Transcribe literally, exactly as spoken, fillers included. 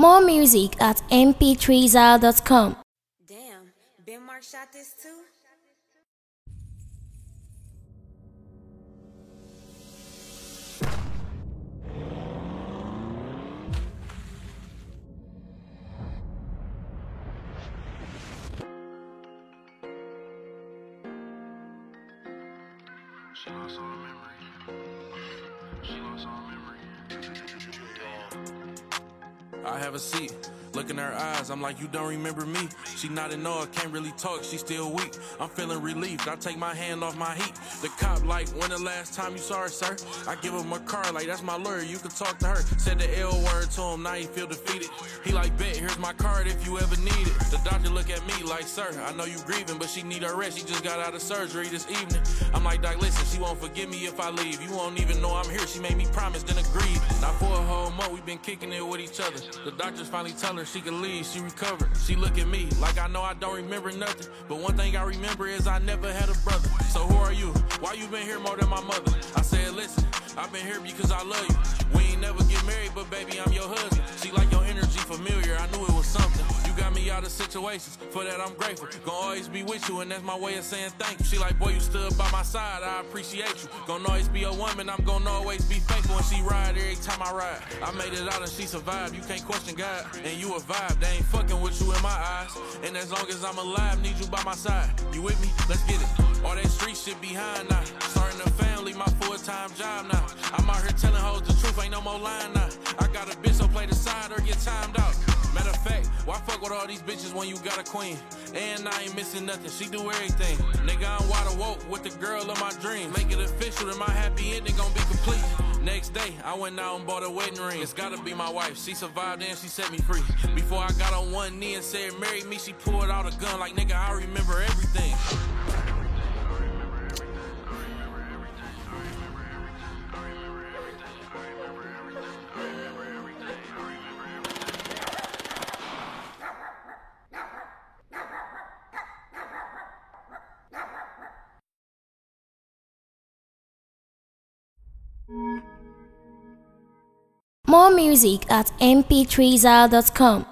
More music at m p three zal dot com. Damn, Ben Mark shot this too? She lost all memory. She lost all memory. I have a seat. Look in her eyes, I'm like, you don't remember me. She nodded no, I can't really talk, she still weak. I'm feeling relieved, I take my hand off my heat. The cop like, when the last time you saw her, sir? I give him a car, like, that's my lawyer, you can talk to her. Said the L word to him, now he feel defeated. He like, bet, here's my card if you ever need it. The doctor look at me like, sir, I know you grieving, but she need her rest, she just got out of surgery this evening. I'm like, doc, listen, she won't forgive me if I leave. You won't even know I'm here, she made me promise, then agreed. Now for a whole month, we been kicking it with each other. The doctors finally tell her she can leave, she recovered. She look at me like I know I don't remember nothing, but one thing I remember is I never had a brother. So who are you? Why you been here more than my mother? I said, listen, I've been here because I love you. We ain't never get married, but baby, I'm your husband. She like your energy familiar, I knew it was something. You got me out of situations, for that I'm grateful. Gonna always be with you, and that's my way of saying thank you. She like, boy, you stood by my side, I appreciate you. Gonna always be a woman, I'm gonna always be faithful. And she ride every time I ride. I made it out and she survived, you can't question God. And you a vibe, they ain't fucking with you in my eyes. And as long as I'm alive, need you by my side. You with me? Let's get it. All that street shit behind now. Starting a family, my full-time job now. I'm out here telling hoes the truth, ain't no more lying now. I got a bitch, so play the side or get timed out. Matter of fact, why fuck with all these bitches when you got a queen? And I ain't missing nothing, she do everything. Nigga, I'm wide awoke with the girl of my dreams. Make it official that my happy ending gon' be complete. Next day, I went out and bought a wedding ring. It's gotta be my wife, she survived and she set me free. Before I got on one knee and said marry me, she pulled out a gun like, nigga, I remember everything. More music at m p three zal dot com.